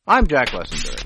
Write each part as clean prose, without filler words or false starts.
I'm Jack Lessenberry.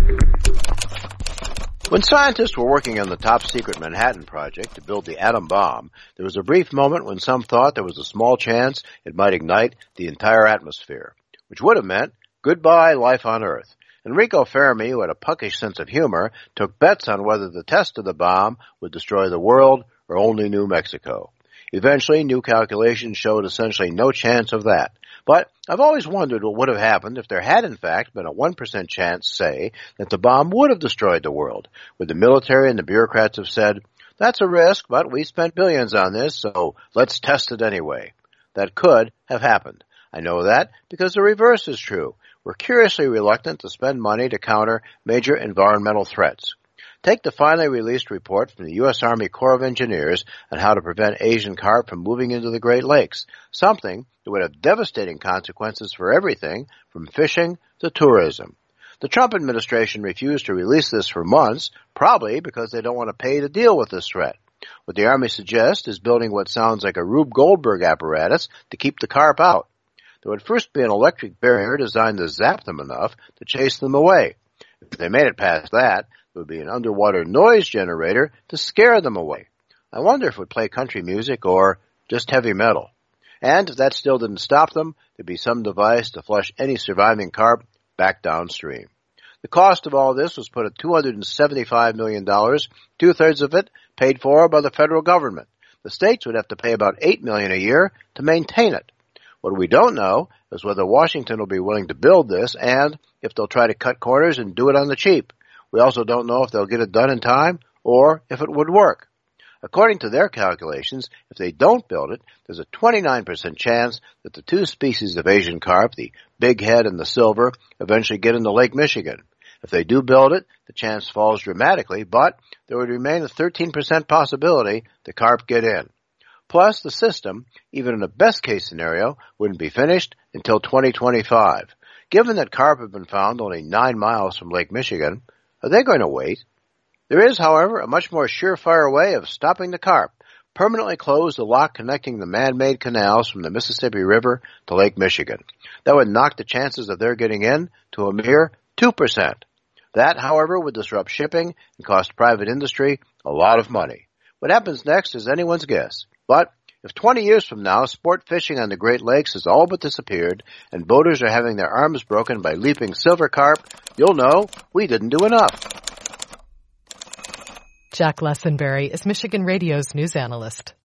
When scientists were working on the top-secret Manhattan Project to build the atom bomb, there was a brief moment when some thought there was a small chance it might ignite the entire atmosphere, which would have meant goodbye life on Earth. Enrico Fermi, who had a puckish sense of humor, took bets on whether the test of the bomb would destroy the world or only New Mexico. Eventually, new calculations showed essentially no chance of that. But I've always wondered what would have happened if there had in fact been a 1% chance, say, that the bomb would have destroyed the world. Would the military and the bureaucrats have said, that's a risk, but we spent billions on this, so let's test it anyway. That could have happened. I know that because the reverse is true. We're curiously reluctant to spend money to counter major environmental threats. Take the finally released report from the U.S. Army Corps of Engineers on how to prevent Asian carp from moving into the Great Lakes, something that would have devastating consequences for everything from fishing to tourism. The Trump administration refused to release this for months, probably because they don't want to pay to deal with this threat. What the Army suggests is building what sounds like a Rube Goldberg apparatus to keep the carp out. There would first be an electric barrier designed to zap them enough to chase them away. If they made it past that, there would be an underwater noise generator to scare them away. I wonder if it would play country music or just heavy metal. And if that still didn't stop them, there'd be some device to flush any surviving carp back downstream. The cost of all this was put at $275 million, two-thirds of it paid for by the federal government. The states would have to pay about $8 million a year to maintain it. What we don't know is whether Washington will be willing to build this and if they'll try to cut corners and do it on the cheap. We also don't know if they'll get it done in time or if it would work. According to their calculations, if they don't build it, there's a 29% chance that the two species of Asian carp, the bighead and the silver, eventually get into Lake Michigan. If they do build it, the chance falls dramatically, but there would remain a 13% possibility the carp get in. Plus, the system, even in a best-case scenario, wouldn't be finished until 2025. Given that carp have been found only 9 miles from Lake Michigan, are they going to wait? There is, however, a much more surefire way of stopping the carp. Permanently close the lock connecting the man-made canals from the Mississippi River to Lake Michigan. That would knock the chances of their getting in to a mere 2%. That, however, would disrupt shipping and cost private industry a lot of money. What happens next is anyone's guess. But if 20 years from now sport fishing on the Great Lakes has all but disappeared and boaters are having their arms broken by leaping silver carp, you'll know we didn't do enough. Jack Lessenberry is Michigan Radio's news analyst.